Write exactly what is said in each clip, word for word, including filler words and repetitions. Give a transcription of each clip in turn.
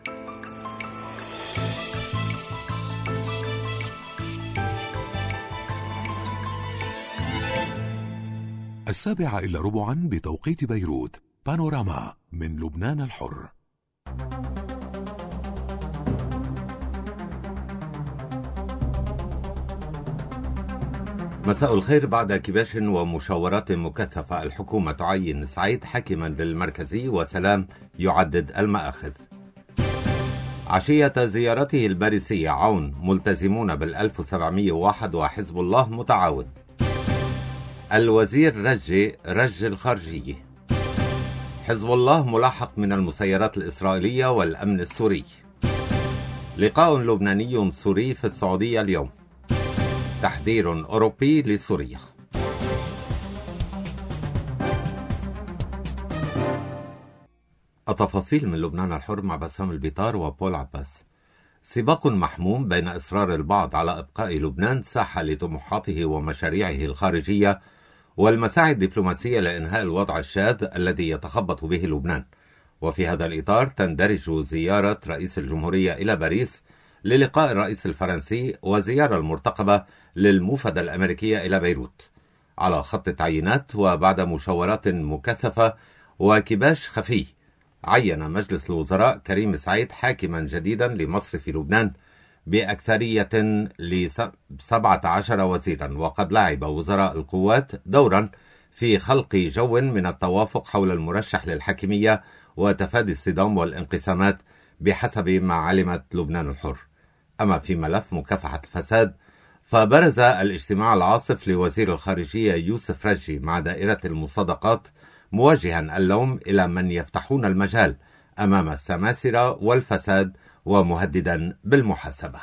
السابعة إلا ربعا بتوقيت بيروت. بانوراما من لبنان الحر. مساء الخير. بعد كباش ومشاورات مكثفة، الحكومة تعين سعيد حاكما للمركزي وسلام يعدد المآخذ. عشية زيارته الباريسية، عون ملتزمون بالألف وسبعمائة وواحد وحزب الله متعاون. الوزير رجي رج الخارجية. حزب الله ملاحق من المسيرات الإسرائيلية والأمن السوري. لقاء لبناني سوري في السعودية اليوم. تحذير أوروبي لسوريا. التفاصيل من لبنان الحر مع بسام البيطار وبول عباس. سباق محموم بين إصرار البعض على إبقاء لبنان ساحة لطموحاته ومشاريعه الخارجية والمساعي الدبلوماسية لإنهاء الوضع الشاذ الذي يتخبط به لبنان. وفي هذا الإطار تندرج زيارة رئيس الجمهورية إلى باريس للقاء الرئيس الفرنسي وزيارة المرتقبة للموفدة الأمريكية إلى بيروت على خط التعيينات. وبعد مشاورات مكثفة وكباش خفي، عين مجلس الوزراء كريم سعيد حاكما جديدا لمصر في لبنان بأكثرية ل سبعة عشر وزيرا. وقد لعب وزراء القوات دورا في خلق جو من التوافق حول المرشح للحاكمية وتفادي الصدام والانقسامات بحسب ما علمت لبنان الحر. أما في ملف مكافحة الفساد، فبرز الاجتماع العاصف لوزير الخارجية يوسف رجي مع دائرة المصادقات موجها اللوم إلى من يفتحون المجال أمام السماسرة والفساد ومهددا بالمحاسبة.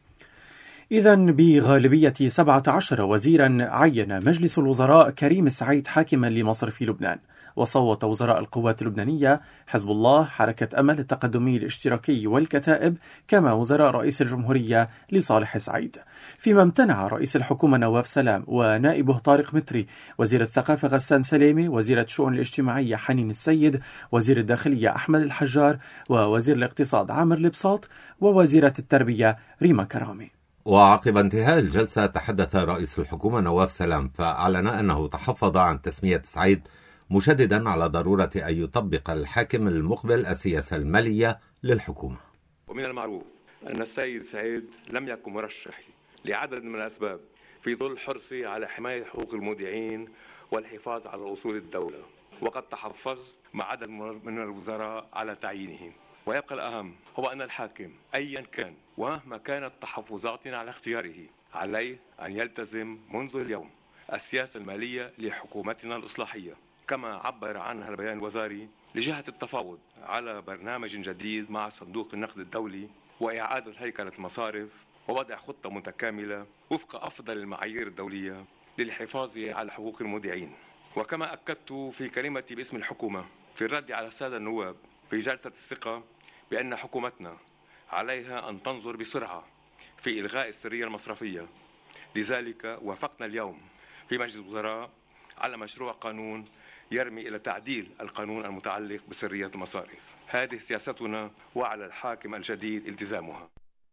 إذن بغالبية سبعة عشر وزيرا عين مجلس الوزراء كريم سعيد حاكما لمصر في لبنان. وصوت وزراء القوات اللبنانية، حزب الله، حركة أمل، التقدمي الاشتراكي والكتائب، كما وزراء رئيس الجمهورية لصالح سعيد. فيما امتنع رئيس الحكومة نواف سلام ونائبه طارق متري، وزير الثقافة غسان سليمي، وزيرة الشؤون الاجتماعية حنين السيد، وزير الداخلية أحمد الحجار، ووزير الاقتصاد عامر البساط، ووزيرة التربية ريما كرامي. وعقب انتهاء الجلسة تحدث رئيس الحكومة نواف سلام فأعلن أنه تحفظ عن تسمية سعيد، مشددا على ضرورة أن يطبق الحاكم المقبل السياسة المالية للحكومة. ومن المعروف أن السيد سعيد لم يكن مرشح لعدد من الأسباب، في ظل حرصه على حماية حقوق المودعين والحفاظ على أصول الدولة، وقد تحفظ مع عدد من الوزراء على تعيينه. ويبقى الأهم هو أن الحاكم أيا كان ومهما كانت تحفظاتنا على اختياره، عليه أن يلتزم منذ اليوم السياسة المالية لحكومتنا الإصلاحية، كما عبر عنها البيان الوزاري، لجهة التفاوض على برنامج جديد مع صندوق النقد الدولي وإعادة هيكلة المصارف ووضع خطة متكاملة وفق أفضل المعايير الدولية للحفاظ على حقوق المودعين. وكما أكدت في كلمتي باسم الحكومة في الرد على السادة النواب في جلسة الثقة بأن حكومتنا عليها أن تنظر بسرعة في إلغاء السرية المصرفية. لذلك وافقنا اليوم في مجلس الوزراء على مشروع قانون يرمي إلى تعديل القانون المتعلق بسرية المصارف. هذه سياستنا وعلى الحاكم الجديد التزامها.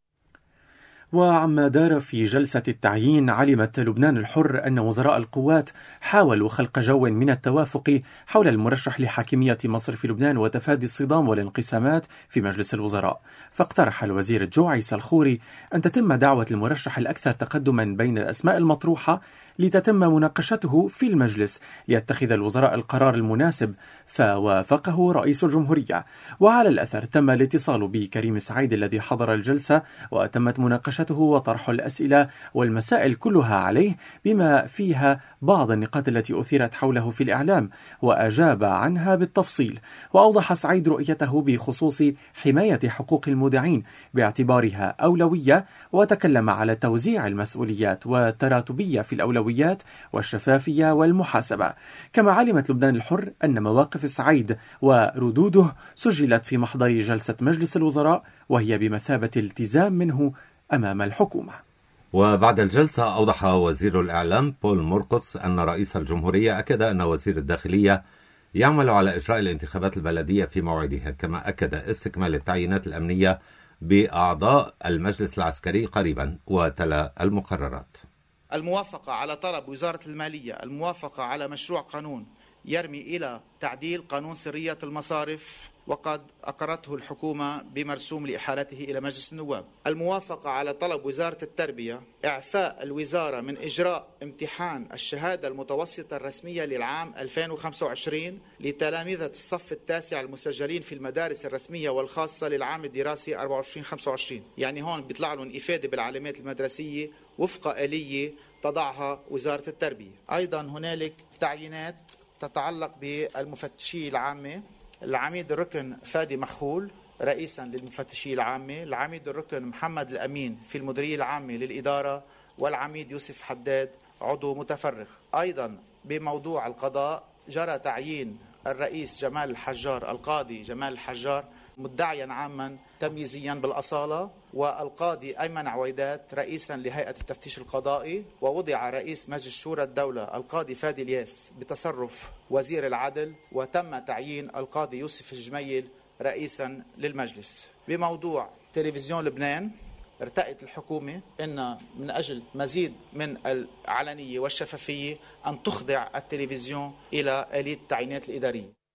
وعما دار في جلسة التعيين، علمت لبنان الحر أن وزراء القوات حاولوا خلق جو من التوافق حول المرشح لحاكمية مصر في لبنان وتفادي الصدام والانقسامات في مجلس الوزراء. فاقترح الوزير الجوعي سلخوري أن تتم دعوة المرشح الأكثر تقدما بين الأسماء المطروحة لتتم مناقشته في المجلس ليتخذ الوزراء القرار المناسب، فوافقه رئيس الجمهورية. وعلى الأثر تم الاتصال بكريم سعيد الذي حضر الجلسة، وتمت مناقشته وطرح الأسئلة والمسائل كلها عليه، بما فيها بعض النقاط التي أثيرت حوله في الإعلام، وأجاب عنها بالتفصيل. وأوضح سعيد رؤيته بخصوص حماية حقوق المودعين باعتبارها أولوية، وتكلم على توزيع المسؤوليات والتراتبية في الأولويات والشفافية والمحاسبة. كما علمت لبنان الحر أن مواقف سعيد وردوده سجلت في محضر جلسة مجلس الوزراء، وهي بمثابة التزام منه أمام الحكومة. وبعد الجلسة أوضح وزير الإعلام بول مرقص أن رئيس الجمهورية أكد أن وزير الداخلية يعمل على إجراء الانتخابات البلدية في موعدها، كما أكد استكمال التعيينات الأمنية بأعضاء المجلس العسكري قريبا، وتلا المقررات. الموافقة على طلب وزارة المالية الموافقة على مشروع قانون يرمي إلى تعديل قانون سرية المصارف، وقد أقرته الحكومة بمرسوم لإحالته إلى مجلس النواب. الموافقة على طلب وزارة التربية إعفاء الوزارة من إجراء امتحان الشهادة المتوسطة الرسمية للعام ألفين وخمسة وعشرين لتلامذة الصف التاسع المسجلين في المدارس الرسمية والخاصة للعام الدراسي أربعة وعشرين خمسة وعشرين. يعني هون بيطلع لهم إفادة بالعلامات المدرسية وفق آلية تضعها وزارة التربية. أيضا هنالك تعيينات تتعلق بالمفتشية العامة، العميد الركن فادي مخول رئيسا للمفتشية العامة، العميد الركن محمد الأمين في المديرية العامة للإدارة، والعميد يوسف حداد عضو متفرغ. أيضا بموضوع القضاء جرى تعيين الرئيس جمال الحجار، القاضي جمال الحجار مدعيا عاما تمييزيا بالأصالة، والقاضي أيمن عويدات رئيسا لهيئة التفتيش القضائي، ووضع رئيس مجلس شورى الدولة القاضي فادي الياس بتصرف وزير العدل، وتم تعيين القاضي يوسف الجميل رئيسا للمجلس. بموضوع تلفزيون لبنان ارتأت الحكومة أن من أجل مزيد من العلنية والشفافية أن تخضع التلفزيون إلى آلية التعيينات الإدارية.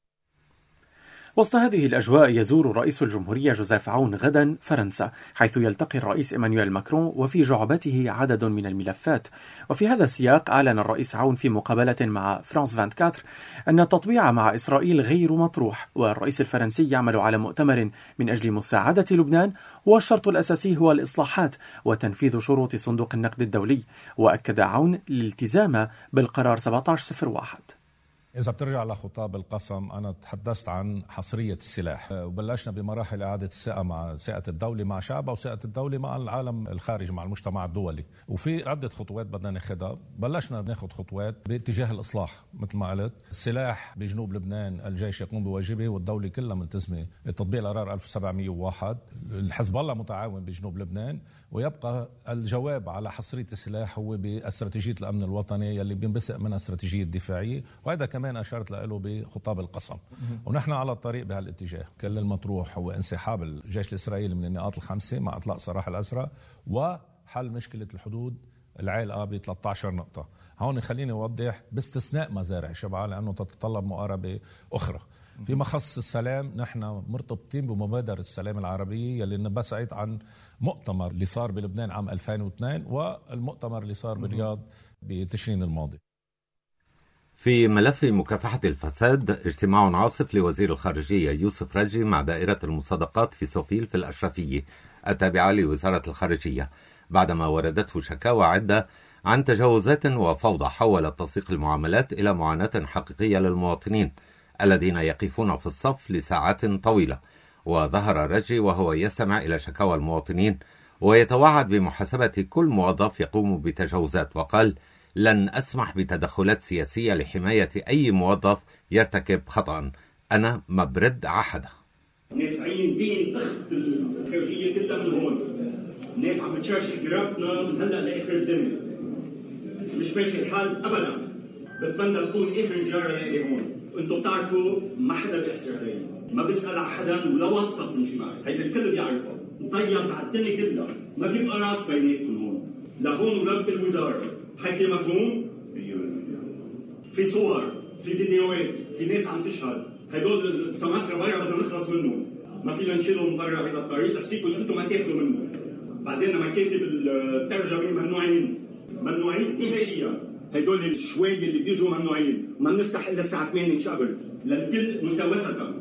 وسط هذه الأجواء يزور رئيس الجمهورية جوزيف عون غدا فرنسا، حيث يلتقي الرئيس إيمانويل ماكرون وفي جعبته عدد من الملفات. وفي هذا السياق أعلن الرئيس عون في مقابلة مع فرانس أربعة وعشرين أن التطبيع مع إسرائيل غير مطروح، والرئيس الفرنسي يعمل على مؤتمر من أجل مساعدة لبنان، والشرط الأساسي هو الإصلاحات وتنفيذ شروط صندوق النقد الدولي. وأكد عون الالتزام بالقرار سبعة عشر صفر واحد. إذا بترجع لخطاب القسم، أنا تحدثت عن حصرية السلاح، وبلشنا بمراحل إعادة الثقة مع ثقة الدولة مع شعبها وثقة الدولة مع العالم الخارجي مع المجتمع الدولي، وفي عدة خطوات بدنا ناخدها. بلشنا ناخد خطوات باتجاه الإصلاح مثل ما قلت. السلاح بجنوب لبنان الجيش يقوم بواجبه والدولة كلها ملتزمة بتطبيق القرار ألف وسبعمية وواحد. الحزب الله متعاون بجنوب لبنان، ويبقى الجواب على حصرية السلاح هو باستراتيجية الأمن الوطني يلي بينبثق منها استراتيجية الدفاعية، وهذا كمان أشارت له بخطاب القسم. ونحن على الطريق بهالاتجاه. كل المطروح هو انسحاب الجيش الإسرائيلي من النقاط الخمسة مع إطلاق سراح الأسرى، وحل مشكلة الحدود العالقة ب ثلاثة عشر نقطة. هون خليني أوضح باستثناء مزارع شبعة لأنه تتطلب مقاربة أخرى. فيما خص السلام، نحن مرتبطين بمبادرة السلام العربية يلي نبثت عن مؤتمر اللي صار بلبنان عام ألفين واثنين والمؤتمر اللي صار بالرياض بتشرين الماضي. في ملف مكافحة الفساد، اجتماع عاصف لوزير الخارجية يوسف راجي مع دائرة المصادقات في سوفيل في الأشرفية التابعة لوزارة الخارجية، بعدما وردته شكاوى عدة عن تجاوزات وفوضى حولت تسويق المعاملات إلى معاناة حقيقية للمواطنين الذين يقفون في الصف لساعات طويلة. وظهر راجي وهو يستمع إلى شكاوى المواطنين ويتوعد بمحاسبة كل موظف يقوم بتجاوزات، وقال: لن أسمح بتدخلات سياسية لحماية أي موظف يرتكب خطأ. أنا ما برد عحدا. ناس عين دين أخت الخارجية كلها من هون، ناس عم بتشرشك رابطنا من هلا لآخر الدنيا. مش ماشي الحال أبدا. بتمنى تكون آخر زيارة لي هون. أنتم بتعرفوا ما حدا بيأثر علي، ما بسأل على حدا ولا واسطة بنجي معي، هيدا الكل بيعرفها. مطيز على الدنيا كلها، ما بيبقى راس بيناتكم هون، لهون ولا بالوزارة. حكي مفهوم؟ في صور، في فيديوهات، في ناس عم تشهد، هدول السماسرة برا بدنا نخلص منهم، ما فينا نشيلهم من برا هذا الطريق، بس فيكم انتم ما تاخذوا منه. بعدين مكاتب الترجمة ممنوعين، ممنوعين نهائيا، هدول الشوية اللي بيجوا ممنوعين، ما بنفتح الا الساعة ثمانية شقبل، للكل مساوسة.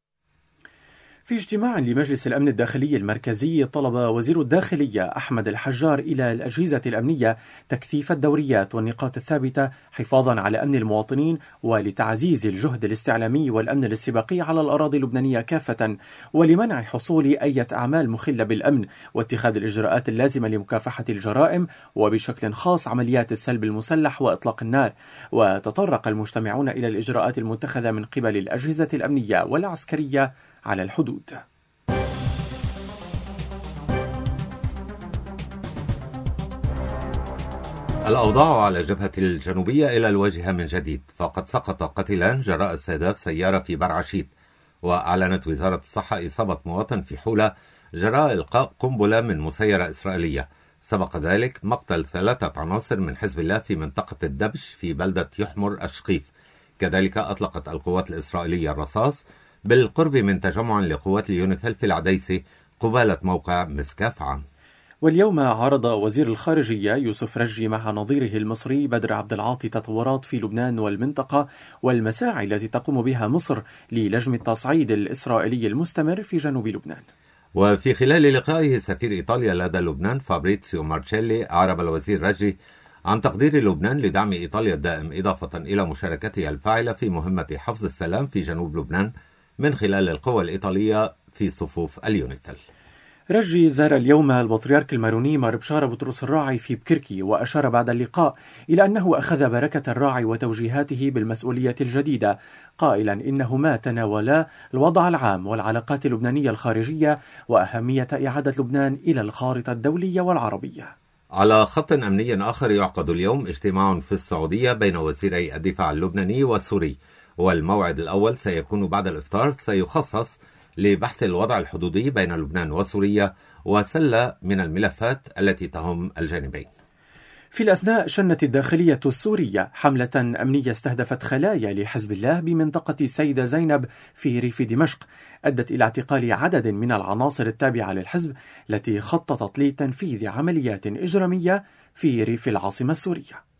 في اجتماع لمجلس الأمن الداخلي المركزي، طلب وزير الداخلية أحمد الحجار إلى الأجهزة الأمنية تكثيف الدوريات والنقاط الثابتة حفاظا على أمن المواطنين ولتعزيز الجهد الاستعلامي والأمن الاستباقي على الأراضي اللبنانية كافة، ولمنع حصول أي أعمال مخلة بالأمن، واتخاذ الإجراءات اللازمة لمكافحة الجرائم وبشكل خاص عمليات السلب المسلح وإطلاق النار. وتطرق المجتمعون إلى الإجراءات المتخذة من قبل الأجهزة الأمنية والعسكرية على الحدود. الأوضاع على الجبهة الجنوبية إلى الواجهة من جديد، فقد سقط قتيلان جراء استهداف سيارة في برعشيت. وأعلنت وزارة الصحة إصابة مواطن في حولة جراء إلقاء قنبلة من مسيرة إسرائيلية. سبق ذلك مقتل ثلاثة عناصر من حزب الله في منطقة الدبش في بلدة يحمر الشقيف. كذلك أطلقت القوات الإسرائيلية الرصاص بالقرب من تجمع لقوات اليونيفيل في العديسي قبالة موقع مسكاف عام. واليوم عرض وزير الخارجية يوسف رجي مع نظيره المصري بدر عبد العاطي تطورات في لبنان والمنطقة والمساعي التي تقوم بها مصر للجم التصعيد الإسرائيلي المستمر في جنوب لبنان. وفي خلال لقائه سفير إيطاليا لدى لبنان فابريتسيو مارتشيلي أعرب الوزير رجي عن تقدير لبنان لدعم إيطاليا الدائم إضافة إلى مشاركتها الفاعلة في مهمة حفظ السلام في جنوب لبنان من خلال القوى الإيطالية في صفوف اليونيفيل. رجي زار اليوم البطريرك الماروني مار بشارة بطرس الراعي في بكركي، وأشار بعد اللقاء إلى أنه أخذ بركة الراعي وتوجيهاته بالمسؤولية الجديدة، قائلا إنهما تناولا الوضع العام والعلاقات اللبنانية الخارجية وأهمية إعادة لبنان إلى الخارطة الدولية والعربية. على خط أمني آخر يعقد اليوم اجتماع في السعودية بين وزيري الدفاع اللبناني والسوري، والموعد الأول سيكون بعد الإفطار، سيخصص لبحث الوضع الحدودي بين لبنان وسوريا وسلة من الملفات التي تهم الجانبين. في الأثناء شنت الداخلية السورية حملة أمنية استهدفت خلايا لحزب الله بمنطقة السيدة زينب في ريف دمشق، أدت إلى اعتقال عدد من العناصر التابعة للحزب التي خططت لتنفيذ عمليات إجرامية في ريف العاصمة السورية.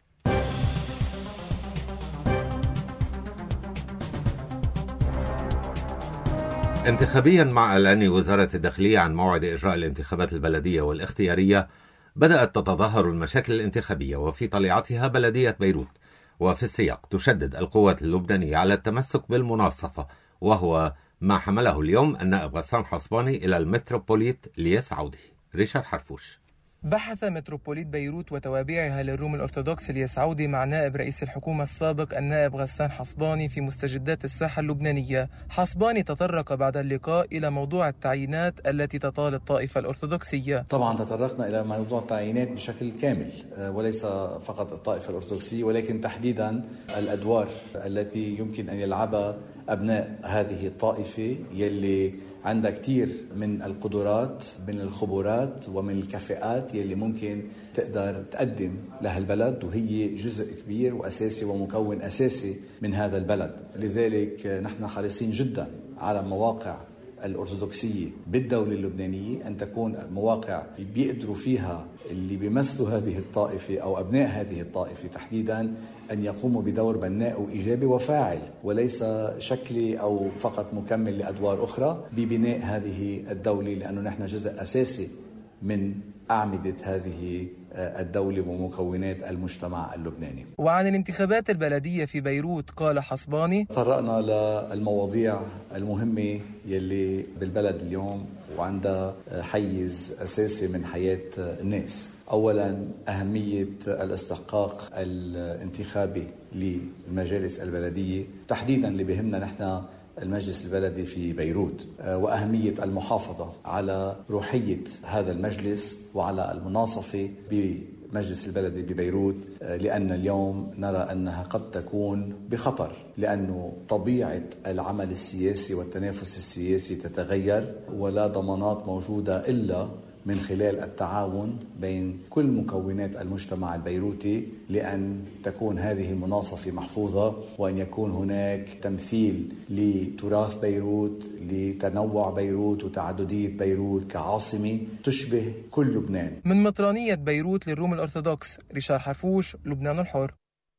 انتخابيا، مع إعلان وزارة الداخلية عن موعد إجراء الانتخابات البلدية والاختيارية، بدأت تتظاهر المشاكل الانتخابية وفي طليعتها بلدية بيروت. وفي السياق تشدد القوات اللبنانية على التمسك بالمناصفة، وهو ما حمله اليوم النائب غسان حصباني إلى المتروبوليت ليسعوده. ريشارد حرفوش. بحث متروبوليت بيروت وتوابعها للروم الأرثوذكس اليسعودي مع نائب رئيس الحكومة السابق النائب غسان حصباني في مستجدات الساحة اللبنانية. حصباني تطرق بعد اللقاء إلى موضوع التعيينات التي تطال الطائفة الأرثوذكسية. طبعا تطرقنا إلى موضوع التعيينات بشكل كامل، وليس فقط الطائفة الأرثوذكسية ولكن تحديدا الأدوار التي يمكن أن يلعبها أبناء هذه الطائفة يلي عندها كتير من القدرات، من الخبرات ومن الكفاءات يلي ممكن تقدر تقدم لها البلد، وهي جزء كبير وأساسي ومكون أساسي من هذا البلد. لذلك نحن حريصين جدا على مواقع الأرثوذكسية بالدولة اللبنانية أن تكون مواقع بيقدروا فيها اللي بيمثلوا هذه الطائفة أو أبناء هذه الطائفة تحديدا أن يقوموا بدور بناء وإيجابي وفاعل، وليس شكلي أو فقط مكمل لأدوار أخرى ببناء هذه الدولة، لأنه نحن جزء أساسي من أعمدة هذه الدولة ومكونات المجتمع اللبناني. وعن الانتخابات البلدية في بيروت قال حصباني: تطرقنا للمواضيع المهمة يلي بالبلد اليوم وعندها حيز أساسي من حياة الناس. أولا أهمية الاستحقاق الانتخابي للمجالس البلدية، تحديدا اللي بهمنا نحن المجلس البلدي في بيروت، وأهمية المحافظة على روحية هذا المجلس وعلى المناصفة بمجلس البلدي ببيروت، لأن اليوم نرى أنها قد تكون بخطر، لأنه طبيعة العمل السياسي والتنافس السياسي تتغير، ولا ضمانات موجودة إلا من خلال التعاون بين كل مكونات المجتمع البيروتي لأن تكون هذه المناصفة محفوظة، وأن يكون هناك تمثيل لتراث بيروت، لتنوع بيروت وتعددية بيروت كعاصمة تشبه كل لبنان. من مطرانية بيروت للروم الأرثوذكس، ريشارد حرفوش، لبنان الحر.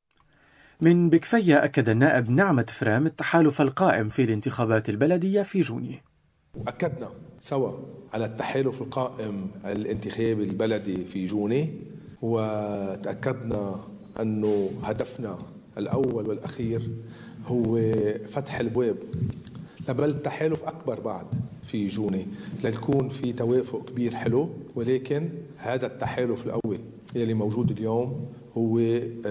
من بكفية أكد النائب نعمة فرام التحالف القائم في الانتخابات البلدية في جوني. أكدنا سوا على التحالف القائم الانتخابي البلدي في جوني، وتأكدنا أنه هدفنا الأول والأخير هو فتح البواب لبل تحالف أكبر بعد في جوني ليكون في توافق كبير حلو. ولكن هذا التحالف الأول يلي موجود اليوم هو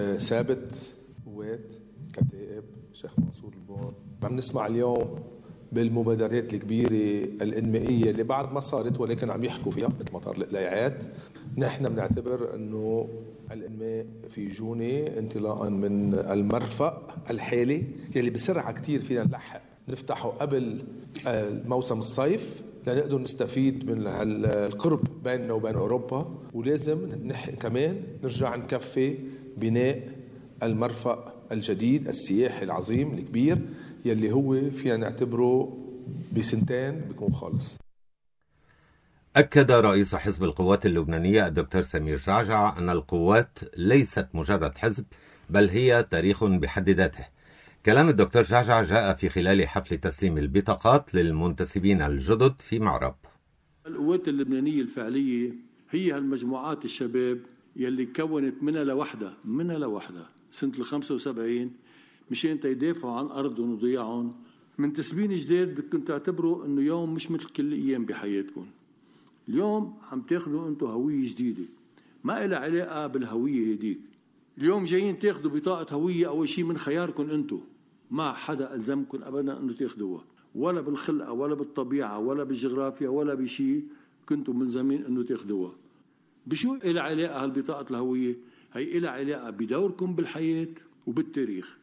ثابت قوات كتائب شيخ منصور البون. عم نسمع اليوم بالمبادرات الكبيرة الإنمائية اللي بعد ما صارت ولكن عم يحكوا فيها مثل مطار القلايعات. نحن بنعتبر أنه الإنماء في جونة انطلاقا من المرفأ الحالي يلي بسرعة كتير فينا نلحق نفتحه قبل موسم الصيف لنقدر نستفيد من القرب بيننا وبين أوروبا، ولازم نح كمان نرجع نكفي بناء المرفأ الجديد السياحي العظيم الكبير يلي هو فينا نعتبره بسنتين بيكون خالص. أكد رئيس حزب القوات اللبنانية الدكتور سمير جعجع أن القوات ليست مجرد حزب بل هي تاريخ بحد ذاته. كلام الدكتور جعجع جاء في خلال حفل تسليم البطاقات للمنتسبين الجدد في معرب. القوات اللبنانية الفعلية هي هالمجموعات الشباب يلي كونت منها لوحدها منها لوحدها سنة الخمسة وسبعين مشان تيدافعوا عن أرضهم وضياعهم. منتسبين جداد بدكم تعتبروا أنه يوم مش مثل كل أيام بحياتكم. اليوم عم تاخذوا أنتم هوية جديدة ما إلها علاقة بالهوية هديك. اليوم جايين تاخذوا بطاقة هوية أول شيء من خياركم أنتم، ما حدا ألزمكم أبدا أنه تاخذوها، ولا بالخلقة ولا بالطبيعة ولا بالجغرافيا ولا بشيء كنتم ملزمين أنه تاخذوها. بشو إلها علاقة هالبطاقة الهوية؟ هي إلها علاقة بدوركم بالحياة وبالتاريخ.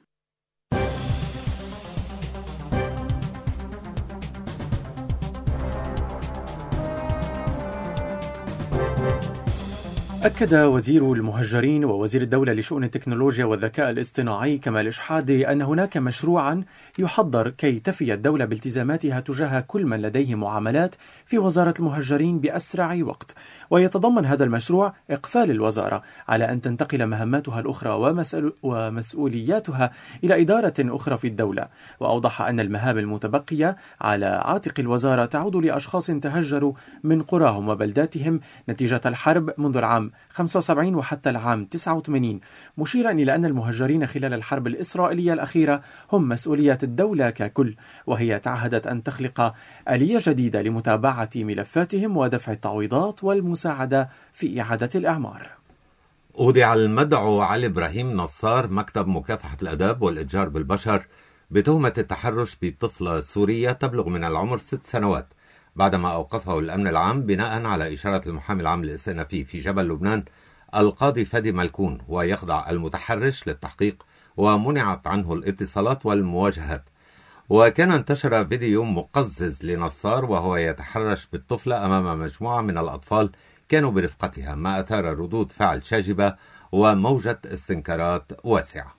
أكد وزير المهجرين ووزير الدولة لشؤون التكنولوجيا والذكاء الاصطناعي كمال شحادة أن هناك مشروعا يحضر كي تفي الدولة بالتزاماتها تجاه كل من لديه معاملات في وزارة المهجرين بأسرع وقت، ويتضمن هذا المشروع إقفال الوزارة على أن تنتقل مهماتها الأخرى ومسؤول ومسؤولياتها إلى إدارة أخرى في الدولة. وأوضح أن المهام المتبقية على عاتق الوزارة تعود لأشخاص تهجروا من قراهم وبلداتهم نتيجة الحرب منذ العام خمسة وسبعين وحتى العام تسعة وثمانين، مشيرا إلى أن المهجرين خلال الحرب الإسرائيلية الأخيرة هم مسؤولية الدولة ككل، وهي تعهدت أن تخلق آلية جديدة لمتابعة ملفاتهم ودفع التعويضات والمساعدة في إعادة الإعمار. أودع المدعو علي إبراهيم نصار مكتب مكافحة الأداب والإتجار بالبشر بتهمة التحرش بطفلة سورية تبلغ من العمر ست سنوات بعدما أوقفه الأمن العام بناء على إشارة المحامي العام الاستئنافي في جبل لبنان القاضي فادي ملكون، ويخضع المتحرش للتحقيق ومنعت عنه الاتصالات والمواجهات. وكان انتشر فيديو مقزز لنصار وهو يتحرش بالطفلة أمام مجموعة من الأطفال كانوا برفقتها، ما أثار ردود فعل شاجبة وموجة استنكارات واسعة.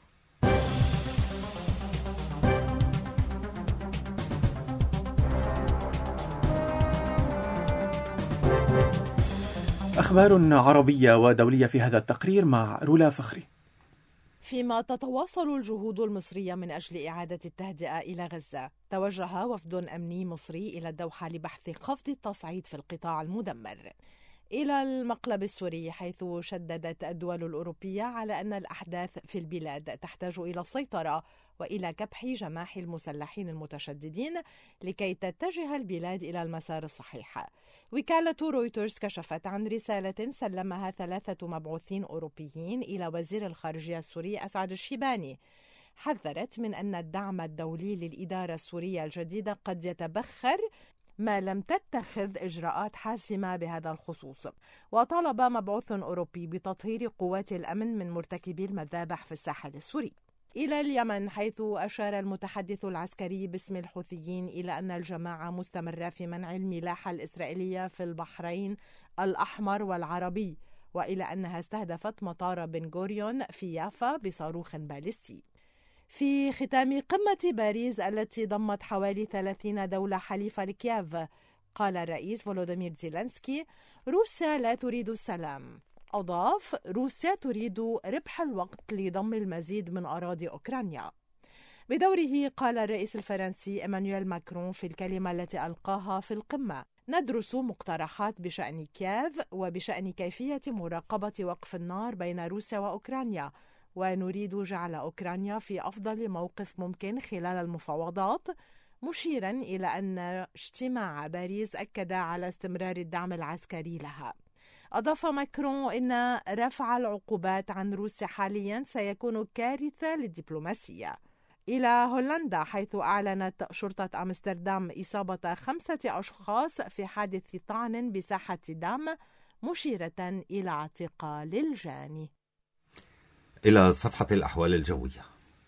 أخبار عربية ودولية في هذا التقرير مع رولا فخري. فيما تتواصل الجهود المصرية من أجل إعادة التهدئة إلى غزة، توجه وفد أمني مصري إلى الدوحة لبحث خفض التصعيد في القطاع المدمر إلى المقلب السوري، حيث شددت الدول الأوروبية على أن الأحداث في البلاد تحتاج إلى السيطرة وإلى كبح جماح المسلحين المتشددين لكي تتجه البلاد إلى المسار الصحيح. وكالة رويترز كشفت عن رسالة سلمها ثلاثة مبعوثين أوروبيين إلى وزير الخارجية السوري أسعد الشيباني، حذرت من أن الدعم الدولي للإدارة السورية الجديدة قد يتبخر ما لم تتخذ إجراءات حاسمة بهذا الخصوص. وطالب مبعوث أوروبي بتطهير قوات الأمن من مرتكبي المذابح في الساحل السوري. إلى اليمن، حيث أشار المتحدث العسكري باسم الحوثيين إلى أن الجماعة مستمرة في منع الملاحة الإسرائيلية في البحرين الأحمر والعربي، وإلى أنها استهدفت مطار بن غوريون في يافا بصاروخ باليستي. في ختام قمة باريس التي ضمت حوالي ثلاثين دولة حليفة لكييف، قال الرئيس فولودومير زيلينسكي: روسيا لا تريد السلام. أضاف: روسيا تريد ربح الوقت لضم المزيد من أراضي أوكرانيا. بدوره قال الرئيس الفرنسي إيمانويل ماكرون في الكلمة التي ألقاها في القمة: ندرس مقترحات بشأن كييف وبشأن كيفية مراقبة وقف النار بين روسيا وأوكرانيا، ونريد جعل أوكرانيا في أفضل موقف ممكن خلال المفاوضات، مشيرا إلى أن اجتماع باريس أكد على استمرار الدعم العسكري لها. أضاف ماكرون إن رفع العقوبات عن روسيا حاليا سيكون كارثة للدبلوماسية. إلى هولندا، حيث أعلنت شرطة أمستردام إصابة خمسة أشخاص في حادث طعن بساحة دام، مشيرة إلى اعتقال الجاني. إلى صفحة الأحوال الجوية.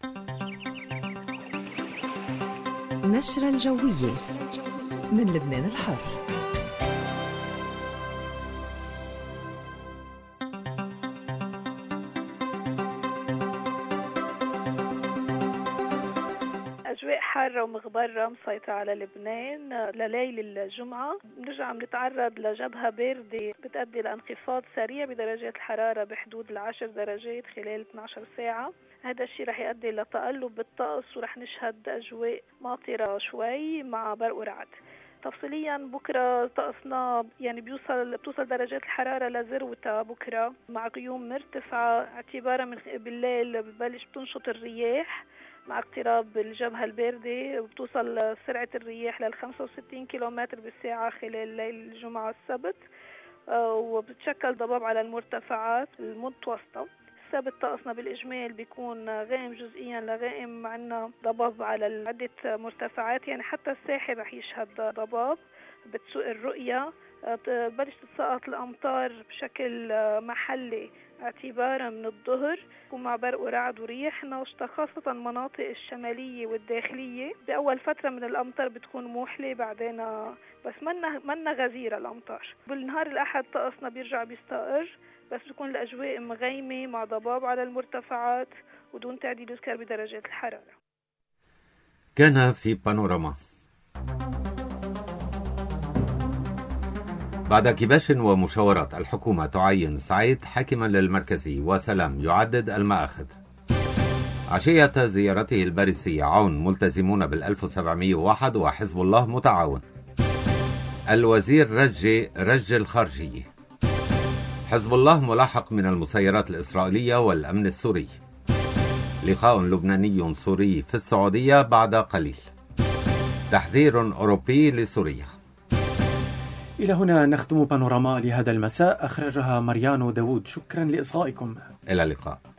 نشرة الجوية من لبنان الحر. أجواء حارة ومغبرة مسيطرة على لبنان لليل الجمعة. بنرجع بنتعرض لجبهة باردة بتؤدي لانخفاض سريع بدرجات الحرارة بحدود العشر درجات خلال اثنتي عشرة ساعة. هذا الشيء رح يؤدي لتقلب بالطقس ورح نشهد أجواء ماطرة شوي مع برق ورعد. تفصيليا بكرة طقسنا يعني بيوصل بتوصل درجات الحرارة لذروتها بكرة مع غيوم مرتفعة، اعتبارا من بالليل ببلش بتنشط الرياح مع اقتراب الجبهة الباردة، وبتوصل سرعة الرياح لل خمسة وستين كيلومتر بالساعة خلال ليل الجمعة السبت، وبتشكل ضباب على المرتفعات المتوسطة. السبت طقسنا بالإجمال بيكون غائم جزئيا لغائم، معنا ضباب على عدة مرتفعات، يعني حتى الساحل رح يشهد ضباب بتسوء الرؤية. بلش تتساقط الأمطار بشكل محلي اعتبارا من الظهر ومع برق ورعد ورياح ناشطة، خاصة المناطق الشمالية والداخلية. بأول فترة من الأمطار بتكون موحلة، بعدين بس منا منا غزيرة الأمطار. بالنهار الأحد طقسنا بيرجع بيستقر، بس بتكون الأجواء مغيمة مع ضباب على المرتفعات ودون تعديل يذكر بدرجات الحرارة. كان في بانوراما. بعد كباش ومشاورات، الحكومة تعين سعيد حاكما للمركزي وسلام يعدد المآخذ. عشية زيارته الباريسية، عون ملتزمون بالألف وسبعمائة وواحد وحزب الله متعاون. الوزير رج رج الخارجية. حزب الله ملاحق من المسيرات الإسرائيلية والأمن السوري. لقاء لبناني سوري في السعودية بعد قليل. تحذير أوروبي لسوريا. إلى هنا نختم بانوراما لهذا المساء، أخرجها مريانو داوود. شكرا لإصغائكم. إلى اللقاء.